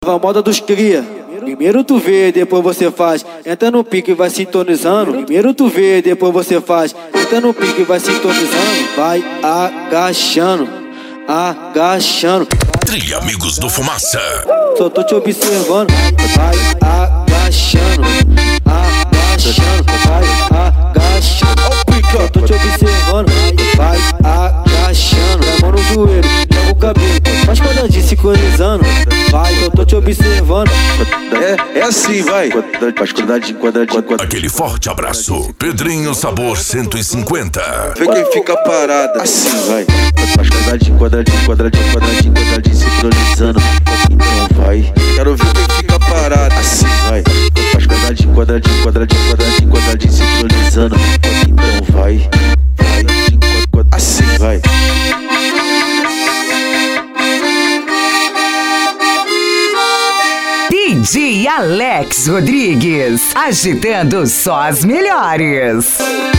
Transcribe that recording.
A moda dos cria. Primeiro tu vê, depois você faz. Entra no pique e vai sintonizando. Primeiro tu vê, depois você faz. Entra no pique e vai sintonizando. Vai agachando, agachando. Tria Amigos do Fumaça. Só tô te observando. Vai agachando, agachando. Vai agachando. Só tô te observando. Vai agachando. A mão no joelho, joga o cabelo. Faz quadradinho sincronizando. Vai, eu tô te observando. É assim, vai. Faz quadradinho, quadradinho, quadradinho. Aquele forte abraço. Pedrinho Sabor 150. Vê quem fica parado. Assim, vai. Faz quadradinho, quadradinho, quadradinho, quadradinho, quadradinho, sincronizando. Então vai. Quero ver quem fica parado. Assim, vai. Faz quadradinho, quadradinho, quadradinho, quadradinho, quadradinho, sincronizando. Então vai. Vai. Assim, vai. DJ Alex Rodrigues, agitando só as melhores.